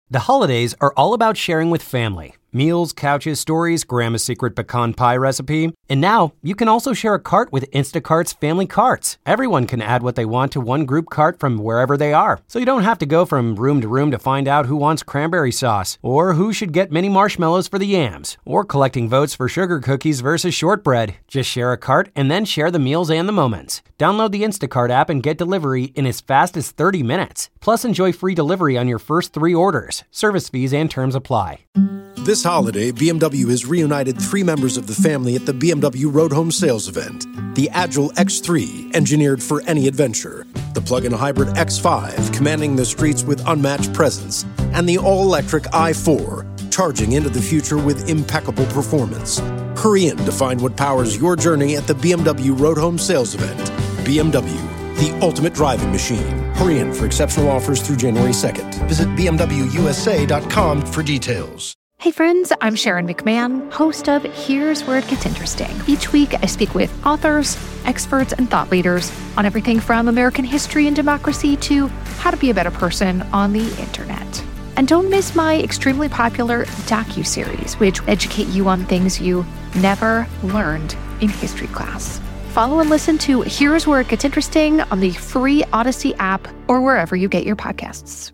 The holidays are all about sharing with family. Meals, couches, stories, Grandma's secret pecan pie recipe. And now, you can also share a cart with Instacart's Family Carts. Everyone can add what they want to one group cart from wherever they are. So you don't have to go from room to find out who wants cranberry sauce, or who should get mini marshmallows for the yams, or collecting votes for sugar cookies versus shortbread. Just share a cart and then share the meals and the moments. Download the Instacart app and get delivery in as fast as 30 minutes. Plus, enjoy free delivery on your first 3 orders. Service fees and terms apply. This holiday, BMW has reunited 3 members of the family at the BMW Road Home Sales Event. The Agile X3, engineered for any adventure. The plug-in hybrid X5, commanding the streets with unmatched presence. And the all-electric i4, charging into the future with impeccable performance. Hurry in to find what powers your journey at the BMW Road Home Sales Event. BMW, the ultimate driving machine. Hurry in for exceptional offers through January 2nd. Visit BMWUSA.com for details. Hey friends, I'm Sharon McMahon, host of Here's Where It Gets Interesting. Each week, I speak with authors, experts, and thought leaders on everything from American history and democracy to how to be a better person on the internet. And don't miss my extremely popular docuseries, which educate you on things you never learned in history class. Follow and listen to Here's Where It Gets Interesting on the free Odyssey app or wherever you get your podcasts.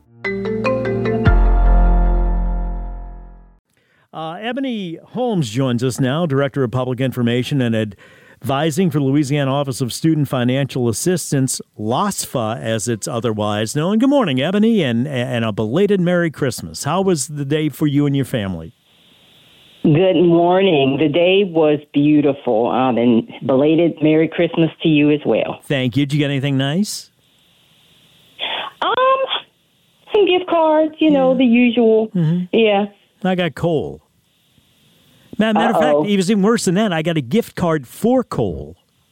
Ebony Holmes joins us now, Director of Public Information and Advising for the Louisiana Office of Student Financial Assistance, LOSFA as it's otherwise known. Good morning, Ebony, and a belated Merry Christmas. How was the day for you and your family? Good morning. The day was beautiful, and belated Merry Christmas to you as well. Thank you. Did you get anything nice? Some gift cards, the usual. Mm-hmm. Yeah. I got coal. Matter of fact, it was even worse than that. I got a gift card for coal.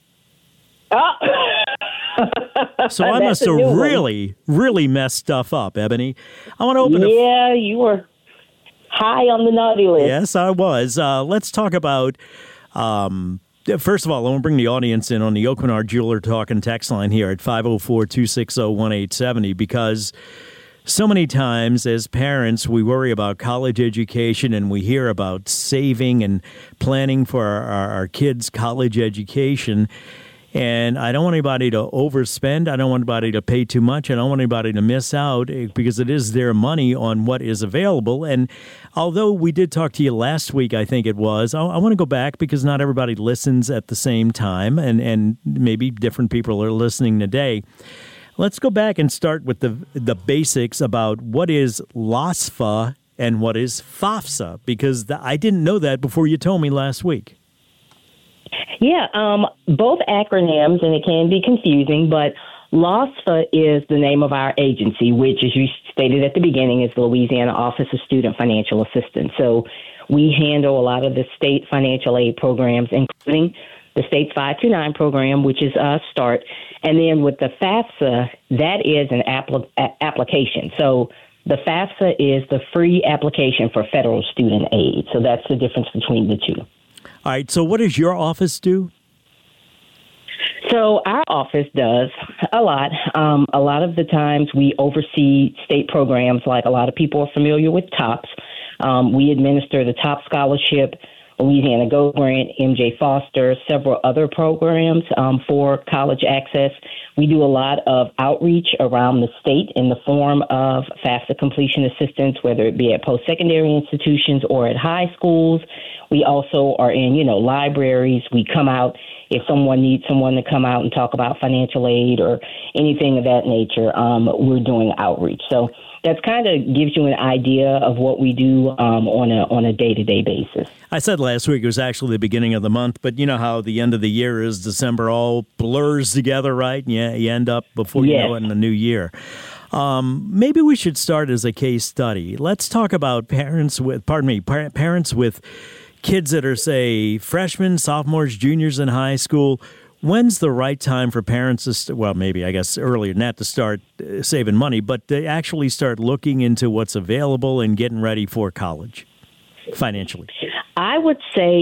So I must have really, really messed stuff up, Ebony. I want to open you were high on the naughty list. Yes, I was. Let's talk about, first of all, I want to bring the audience in on the Oakenard Jeweler Talk and text line here at 504-260-1870 because so many times as parents, we worry about college education and we hear about saving and planning for our kids' college education. And I don't want anybody to overspend. I don't want anybody to pay too much. I don't want anybody to miss out because it is their money on what is available. And although we did talk to you last week, I think it was, I want to go back because not everybody listens at the same time and maybe different people are listening today. Let's go back and start with the basics about what is LOSFA and what is FAFSA, because I didn't know that before you told me last week. Yeah, both acronyms, and it can be confusing, but LOSFA is the name of our agency, which, as you stated at the beginning, is the Louisiana Office of Student Financial Assistance. So we handle a lot of the state financial aid programs, including the state's 529 program, which is START. And then with the FAFSA, that is an application. So the FAFSA is the free application for federal student aid. So that's the difference between the two. All right. So what does your office do? So our office does a lot. A lot of the times we oversee state programs, like a lot of people are familiar with TOPS. We administer the TOP Scholarship, Louisiana Go Grant, MJ Foster, several other programs for college access. We do a lot of outreach around the state in the form of FAFSA completion assistance, whether it be at post-secondary institutions or at high schools. We also are in, libraries. We come out if someone needs someone to come out and talk about financial aid or anything of that nature. We're doing outreach. So that kind of gives you an idea of what we do on a day-to-day basis. I said last week it was actually the beginning of the month, but you know how the end of the year is. December all blurs together, right? And you end up before you know it in the new year. Maybe we should start as a case study. Let's talk about parents with kids that are, say, freshmen, sophomores, juniors in high school. When's the right time for parents to, maybe I guess earlier than that, to start saving money, but to actually start looking into what's available and getting ready for college financially? I would say,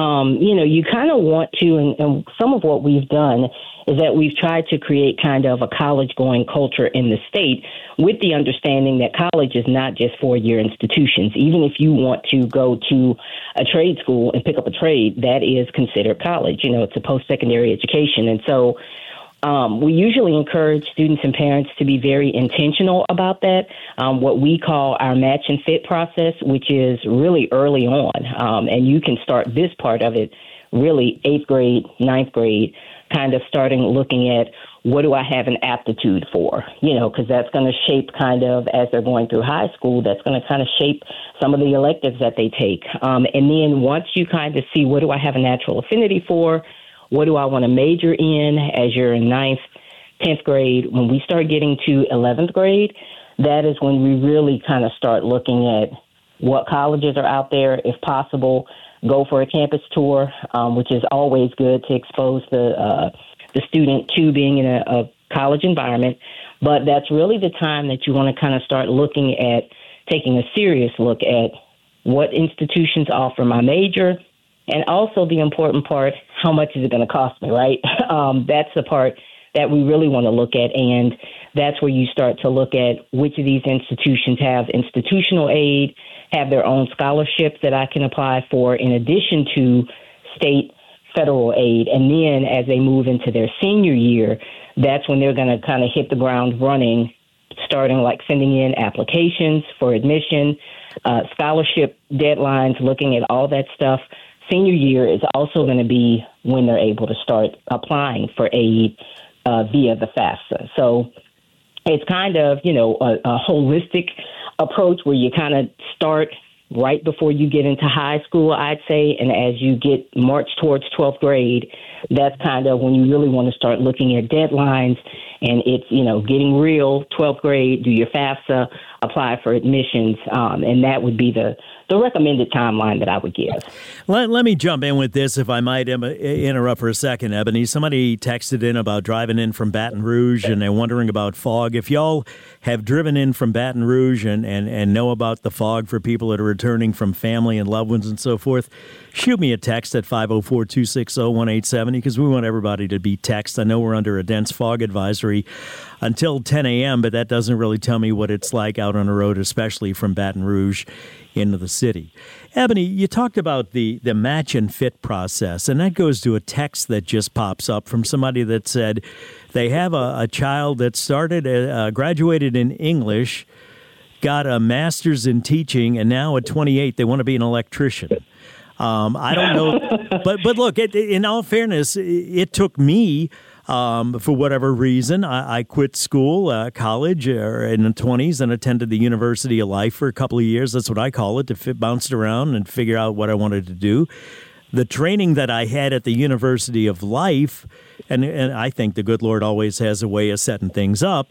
you kind of want to, and some of what we've done is that we've tried to create kind of a college-going culture in the state with the understanding that college is not just four-year institutions. Even if you want to go to a trade school and pick up a trade, that is considered college. It's a post-secondary education. And so we usually encourage students and parents to be very intentional about that, what we call our match and fit process, which is really early on. And you can start this part of it really 8th grade, 9th grade, kind of starting looking at what do I have an aptitude for, because that's going to shape kind of as they're going through high school, that's going to kind of shape some of the electives that they take. And then once you kind of see what do I have a natural affinity for, what do I want to major in as you're in 9th, 10th grade, when we start getting to 11th grade, that is when we really kind of start looking at what colleges are out there, if possible. Go for a campus tour, which is always good to expose the student to being in a college environment. But that's really the time that you want to kind of start looking at taking a serious look at what institutions offer my major, and also the important part, how much is it going to cost me, right? That's the part that we really want to look at, and that's where you start to look at which of these institutions have institutional aid, have their own scholarships that I can apply for in addition to state, federal aid. And then as they move into their senior year, that's when they're going to kind of hit the ground running, starting like sending in applications for admission, scholarship deadlines, looking at all that stuff. Senior year is also going to be when they're able to start applying for aid via the FAFSA. So it's kind of, a holistic approach where you kind of start right before you get into high school, I'd say, and as you march towards 12th grade, that's kind of when you really want to start looking at deadlines, and it's, getting real, 12th grade, do your FAFSA, apply for admissions, and that would be the recommended timeline that I would give. Let me jump in with this, if I might interrupt for a second, Ebony. Somebody texted in about driving in from Baton Rouge, and they're wondering about fog. If y'all have driven in from Baton Rouge and know about the fog for people that are returning from family and loved ones and so forth, shoot me a text at 504-260-1870, because we want everybody to be text. I know we're under a dense fog advisory until 10 a.m., but that doesn't really tell me what it's like out on the road, especially from Baton Rouge into the city. Ebony, you talked about the match and fit process, and that goes to a text that just pops up from somebody that said they have a child that graduated in English, got a master's in teaching, and now at 28 they want to be an electrician. I don't know, but look, in all fairness, it took me, for whatever reason, I quit school, college, in the 20s, and attended the University of Life for a couple of years. That's what I call it, to bounce around and figure out what I wanted to do. The training that I had at the University of Life, and I think the good Lord always has a way of setting things up,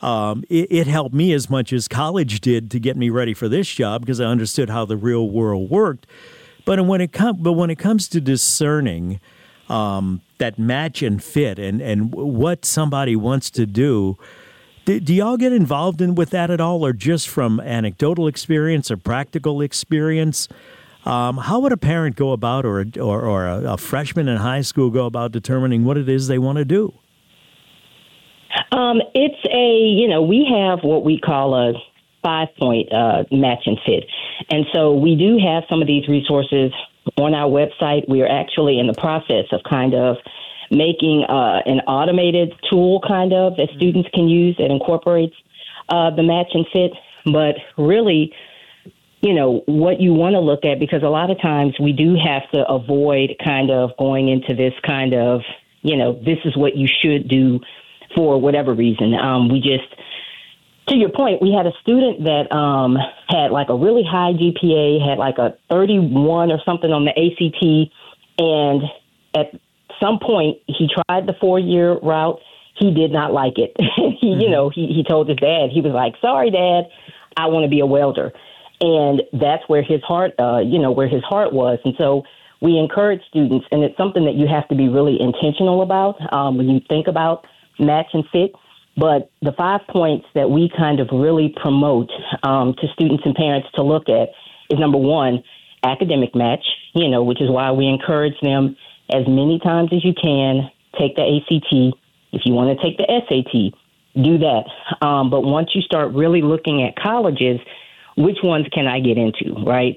it helped me as much as college did to get me ready for this job, because I understood how the real world worked. But when it comes to discerning that match and fit and what somebody wants to do, do y'all get involved with that at all, or just from anecdotal experience or practical experience? How would a parent go about, or a freshman in high school go about determining what it is they want to do? We have what we call a 5-point match and fit. And so we do have some of these resources on our website. We are actually in the process of kind of making an automated tool kind of that students can use that incorporates the match and fit. But really, what you want to look at, because a lot of times we do have to avoid kind of going into this kind of, this is what you should do for whatever reason. To your point, we had a student that had like a really high GPA, had like a 31 or something on the ACT, and at some point he tried the 4-year route. He did not like it. He told his dad, he was like, "Sorry, Dad, I want to be a welder." And that's where his heart, was. And so we encourage students, and it's something that you have to be really intentional about when you think about match and fit. But the 5 points that we kind of really promote to students and parents to look at is, number one, academic match, which is why we encourage them as many times as you can, take the ACT. If you want to take the SAT, do that. But once you start really looking at colleges, which ones can I get into, right?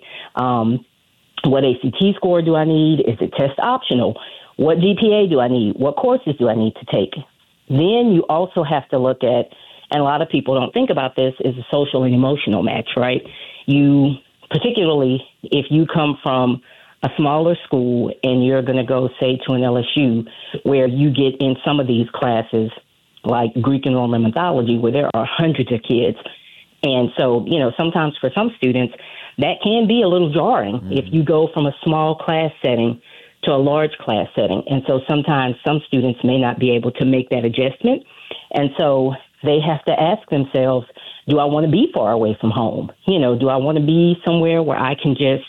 What ACT score do I need? Is it test optional? What GPA do I need? What courses do I need to take? Then you also have to look at, and a lot of people don't think about this, is a social and emotional match, right? You, particularly if you come from a smaller school and you're going to go, say, to an LSU where you get in some of these classes like Greek and Roman mythology where there are hundreds of kids. And so, sometimes for some students, that can be a little jarring if you go from a small class setting to a large class setting. And so sometimes some students may not be able to make that adjustment. And so they have to ask themselves, do I want to be far away from home? Do I want to be somewhere where I can just,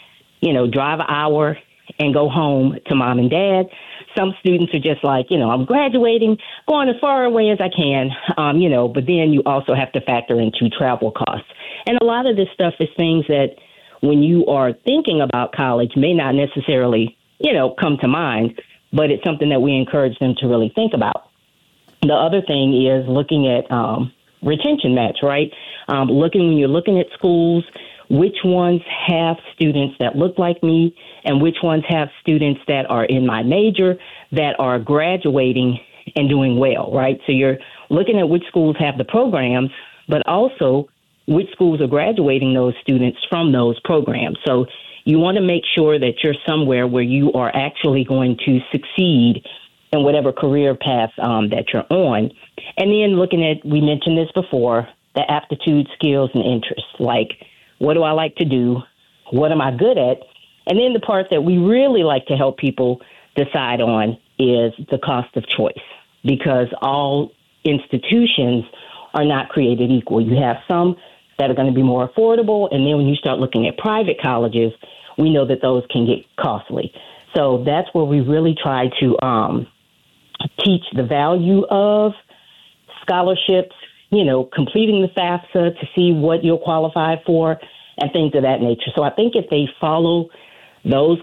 drive an hour and go home to mom and dad? Some students are just like, I'm graduating, going as far away as I can, but then you also have to factor into travel costs. And a lot of this stuff is things that when you are thinking about college may not necessarily, come to mind, but it's something that we encourage them to really think about. The other thing is looking at retention match, right? When you're looking at schools, which ones have students that look like me and which ones have students that are in my major that are graduating and doing well, right? So you're looking at which schools have the programs, but also which schools are graduating those students from those programs. So you want to make sure that you're somewhere where you are actually going to succeed in whatever career path that you're on. And then looking at, we mentioned this before, the aptitude, skills, and interests. Like, what do I like to do? What am I good at? And then the part that we really like to help people decide on is the cost of choice, because all institutions are not created equal. You have some that are going to be more affordable, and then when you start looking at private colleges, we know that those can get costly. So that's where we really try to teach the value of scholarships, completing the FAFSA to see what you'll qualify for and things of that nature. So I think if they follow those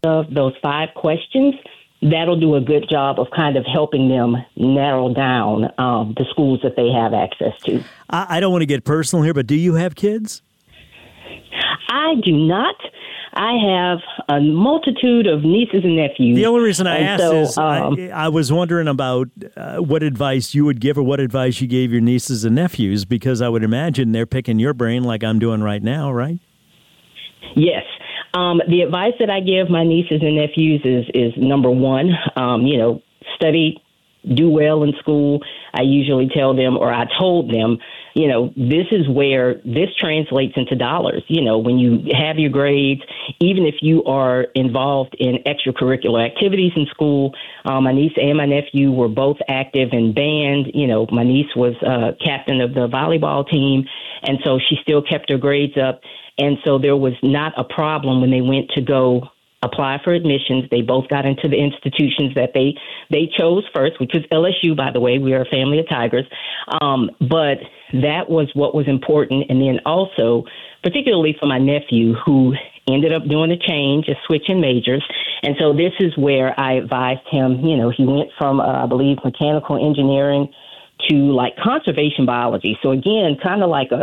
5 questions, that'll do a good job of kind of helping them narrow down the schools that they have access to. I don't want to get personal here, but do you have kids? I do not. I have a multitude of nieces and nephews. The only reason I asked is I was wondering about what advice you would give or what advice you gave your nieces and nephews, because I would imagine they're picking your brain like I'm doing right now, right? Yes. The advice that I give my nieces and nephews is number one, study, do well in school. I usually tell them, or I told them, this is where this translates into dollars. When you have your grades, even if you are involved in extracurricular activities in school, my niece and my nephew were both active in band. My niece was captain of the volleyball team, and so she still kept her grades up. And so there was not a problem when they went to go apply for admissions. They both got into the institutions that they chose first, which was LSU, by the way. We are a family of Tigers. But that was what was important. And then also, particularly for my nephew, who ended up doing a change, a switch in majors. And so this is where I advised him, he went from, I believe, mechanical engineering to like conservation biology. So again, kind of like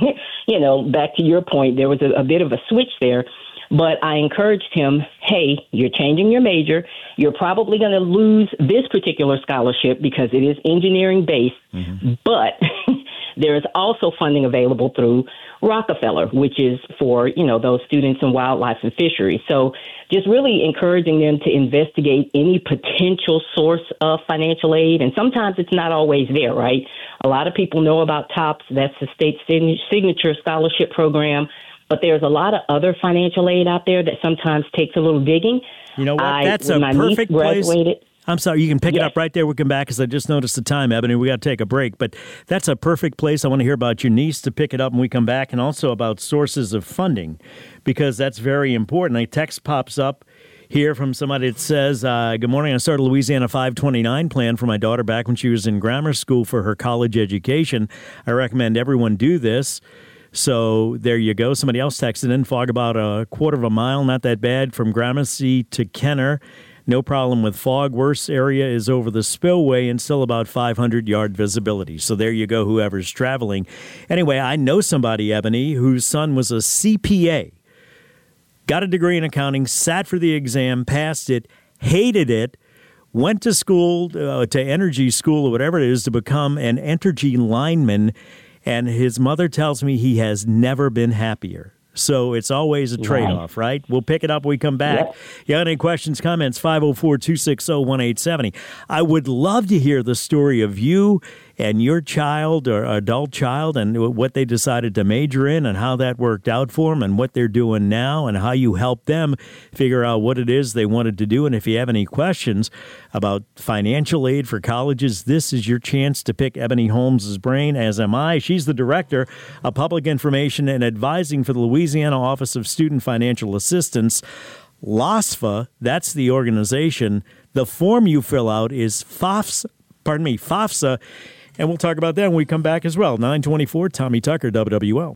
back to your point, there was a bit of a switch there. But I encouraged him, hey, you're changing your major. You're probably going to lose this particular scholarship because it is engineering based. Mm-hmm. But there is also funding available through Rockefeller, which is for, those students in wildlife and fisheries. So just really encouraging them to investigate any potential source of financial aid. And sometimes it's not always there, right? A lot of people know about TOPS. That's the state signature scholarship program. But there's a lot of other financial aid out there that sometimes takes a little digging. You know what? That's a perfect place. I'm sorry, you can pick it up right there. We'll come back because I just noticed the time, Ebony. We got to take a break. But that's a perfect place. I want to hear about your niece to pick it up when we come back, and also about sources of funding, because that's very important. A text pops up here from somebody that says, good morning. I started a Louisiana 529 plan for my daughter back when she was in grammar school for her college education. I recommend everyone do this. So there you go. Somebody else texted in, fog about a quarter of a mile, not that bad, from Gramercy to Kenner. No problem with fog. Worst area is over the spillway and still about 500-yard visibility. So there you go, whoever's traveling. Anyway, I know somebody, Ebony, whose son was a CPA, got a degree in accounting, sat for the exam, passed it, hated it, went to school, to energy school or whatever it is, to become an energy lineman, and his mother tells me he has never been happier. So it's always a trade-off, right? We'll pick it up when we come back. Yep. You got any questions, comments, 504-260-1870. I would love to hear the story of you and your child or adult child and what they decided to major in and how that worked out for them and what they're doing now and how you helped them figure out what it is they wanted to do. And if you have any questions about financial aid for colleges, this is your chance to pick Ebony Holmes' brain, as am I. She's the Director of Public Information and Advising for the Louisiana Office of Student Financial Assistance. LOSFA, that's the organization. The form you fill out is FAFSA. And we'll talk about that when we come back as well. 924, Tommy Tucker, WWL.